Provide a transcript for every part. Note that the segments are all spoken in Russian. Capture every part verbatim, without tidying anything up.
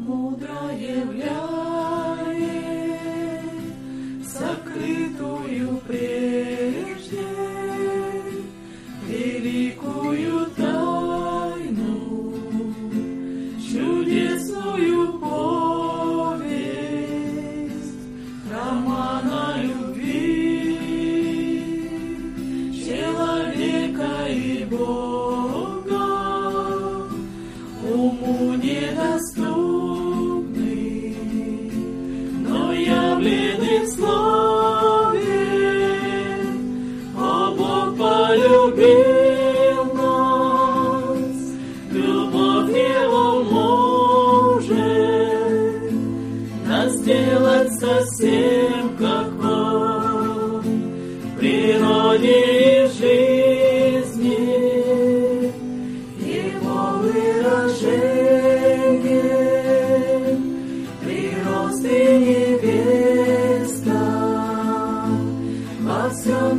мудро являет сокрытую прежде великую тайну, чудесную повесть романа любви человека и Бога, уму недоступный, но явленный в слове. О, Бог полюбил нас, любовь Его может нас сделать совсем как Он, в природе и жизни. Его выражение прирост и невеста во всем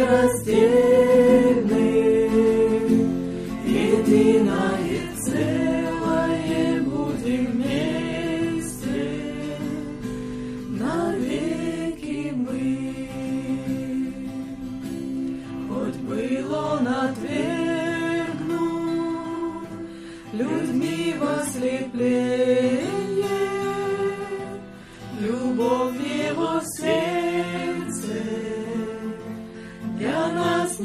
нераздельный, единое целое будем вместе навеки мы. Хоть был он отвергнут людьми в ослепление, любовь его в сердце для нас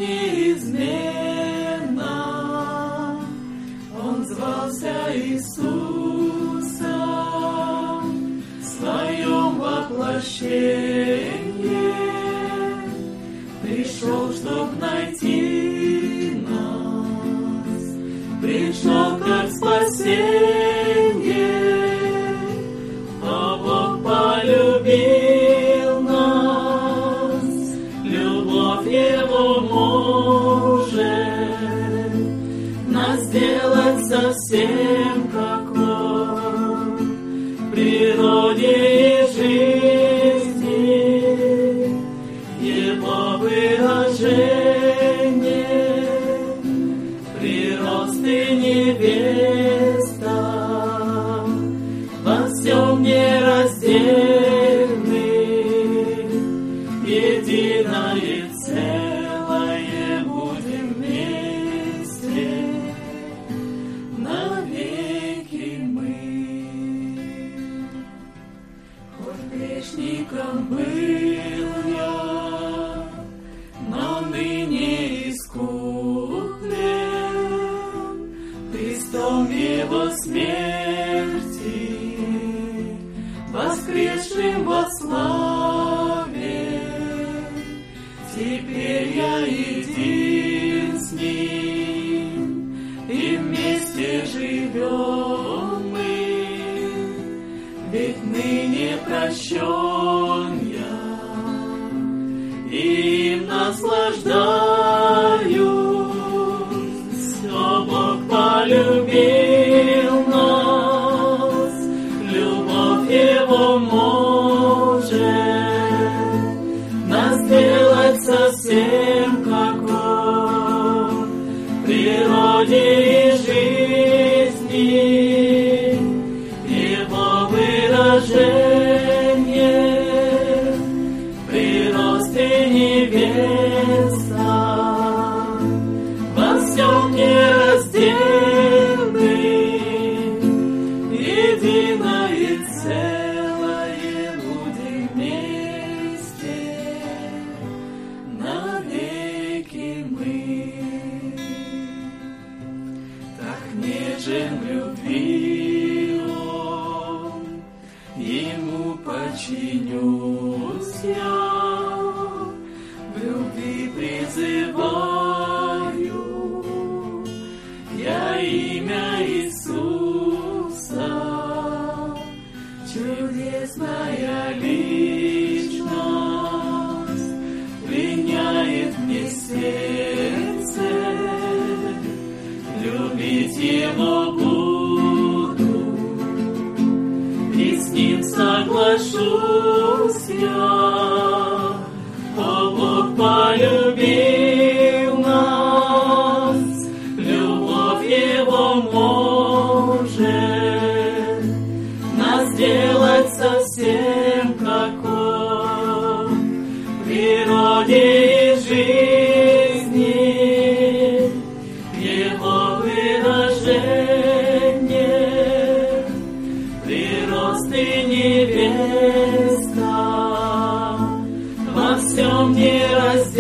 неизменна. Он звался Иисусом в своем воплощении, пришел, чтоб найти нас, пришел как спасение. О, Бог полюбил нас, любовь Его может нас сделать совсем как Он, в природе и жизни. Его выражение прирост и невеста во всем нераздельный, единое целое будем вместе навеки мы. Хоть грешником был я, но ныне искуплен Христом в Его смерти, воскресшим во славе. Теперь я един с Ним, и вместе живем мы, ведь ныне прощен я, им наслаждаюсь. О, Бог полюбил нас, любовь Его может нас сделать совсем как Он, в природе и жизни. Его выражение прирост и невеста во всем нераздельный, единое целое будем вместе навеки мы. Так нежен в любви Он, Ему подчинюсь я, в любви призываю я имя Иисуса. Чудесная личность пленяет мне сердце, любить Его буду, и с Ним соглашусь я. О, Бог полюбил нас, любовь Его может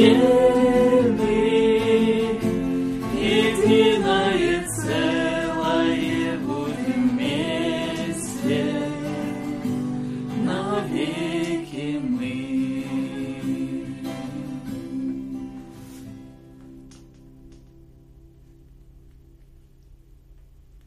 нераздельны, единое целое будем вместе навеки.